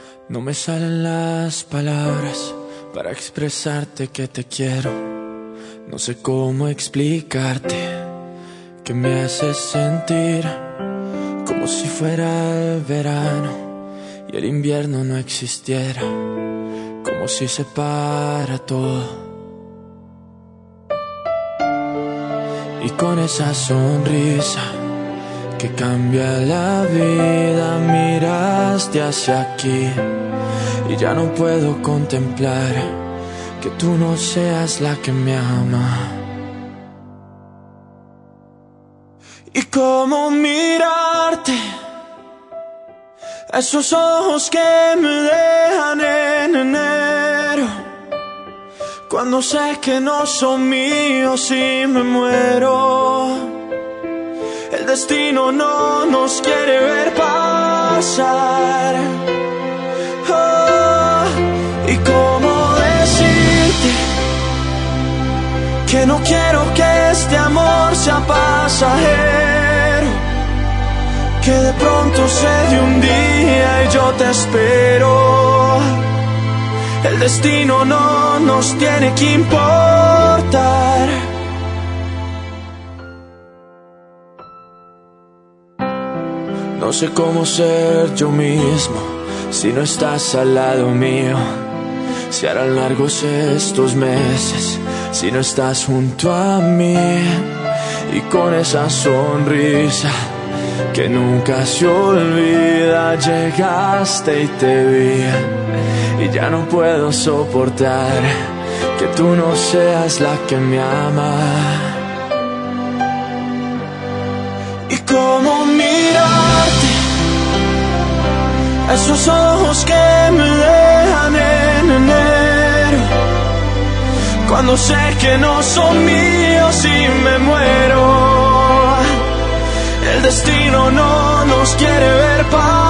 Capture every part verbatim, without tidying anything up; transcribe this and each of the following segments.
No me salen las palabras para expresarte que te quiero. No sé cómo explicarte que me haces sentir como si fuera el verano y el invierno no existiera, como si se para todo. Y con esa sonrisa que cambia la vida, miraste hacia aquí y ya no puedo contemplar que tú no seas la que me ama. Y cómo mirarte, esos ojos que me dejan en enero, cuando sé que no son míos y me muero. El destino no nos quiere ver pasar. Oh, y cómo decirte que no quiero que este amor sea pasajero, que de pronto se dé un día y yo te espero. El destino no nos tiene que importar. No sé cómo ser yo mismo si no estás al lado mío. Si harán largos estos meses si no estás junto a mí. Y con esa sonrisa que nunca se olvida, llegaste y te vi. Y ya no puedo soportar que tú no seas la que me ama. Y cómo mirarte, esos ojos que me dejan en enero, cuando sé que no son míos y me muero. El destino no nos quiere ver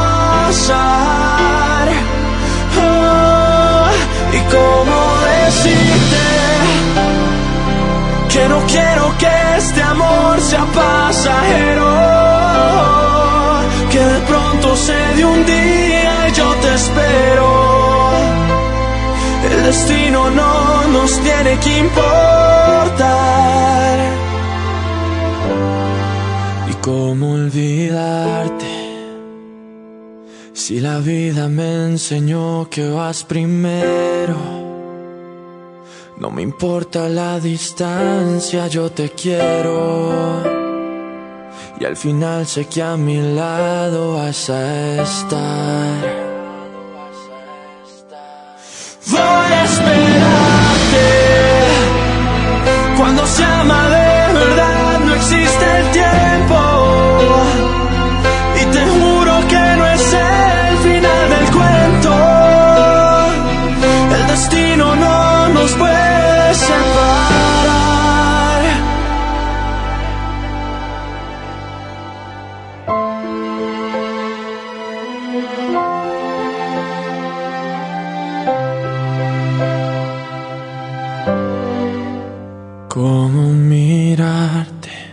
pasar. Oh, y cómo decirte que no quiero que este amor sea pasajero, que de pronto se dé un día y yo te espero. El destino no nos tiene que importar. ¿Y cómo olvidarte si la vida me enseñó que vas primero? No me importa la distancia, yo te quiero. Y al final sé que a mi lado vas a estar. Voy a esperarte. Cuando se ama de verdad no existe el tiempo. Y te juro que no es el final del cuento. El destino no nos puede separar. ¿Cómo mirarte?